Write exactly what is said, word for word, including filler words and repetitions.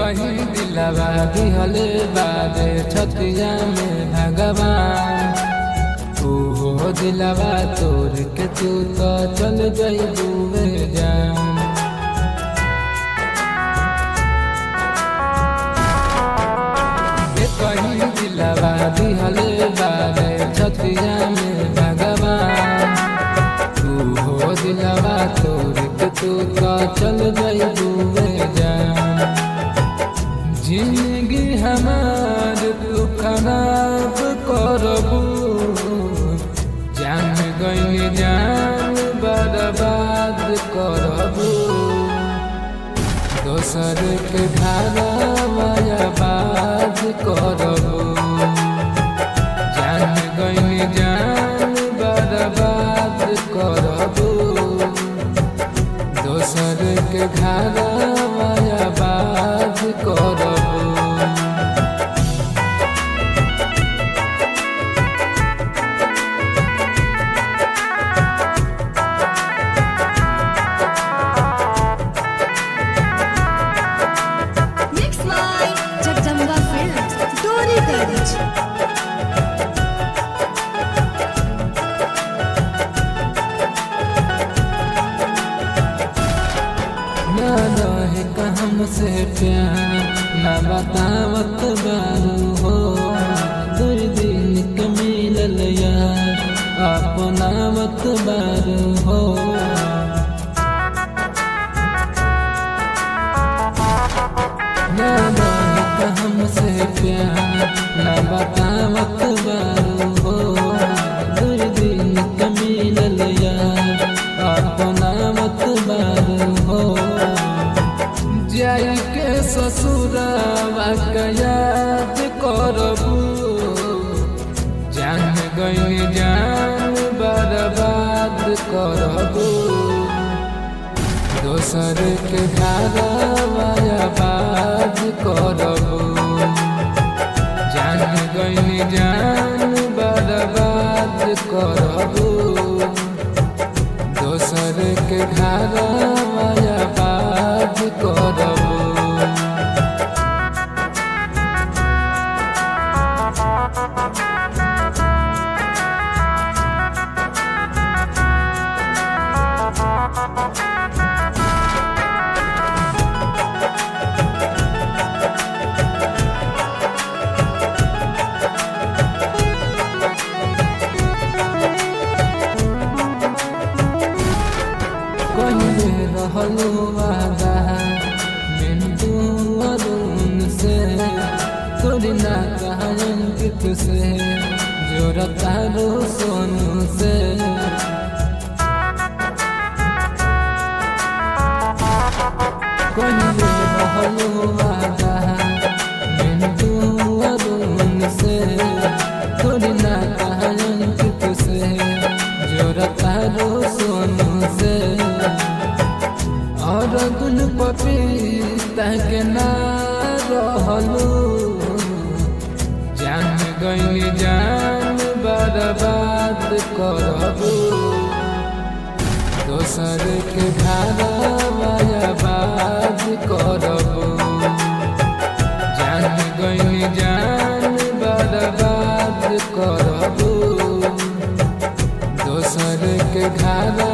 कहीं दिलवा दिहले बादे छतिया में भगवान। ओहो दिलवा तोड़ के तू तो चल जइबू जान। कहीं दिलवा दिहले बादे छतिया में भगवान। ओहो दिलवा तोड़ के तू तो चल जइबू जान। जिंदगी हमार तू खराब करबू, जान गइल जान बर्बाद करबू। दोसर के घरवा आबाद करबू, जान गइल जान बर्बाद करबू। दोसर के घरवा आबाद करबू। ना रहे हमसे प्यार ना बतावत बारू हो। दो दिन के मिलल यार अपनावत बारू हो। ना रहे हमसे प्यार ना बतावत बारू हो। दो दिन के मिलल यार अपनावत बारू हो। जाई के ससुरावा के याद करबू, जान गइल जान बर्बाद करबू। दोसर के घरवा आबाद करबू, जान गइल जान बर्बाद करबू। दोसर के घरवा आबाद करबू। कहीं रहलू वादा मिंटू अरुण से, तोरी ना कहन कित से जोड़ता रो सोनू से। कहीं रहलू वादा मिंटू अरुण से, तोरी ना कहन कित से जोड़ता रो सोनू से। और दुन पपीता के ना रहलू, जान गइल जान बर्बाद करबू। दोसर के घरवा आबाद करबू, जान गइल जान बर्बाद करबू। दोसर के घर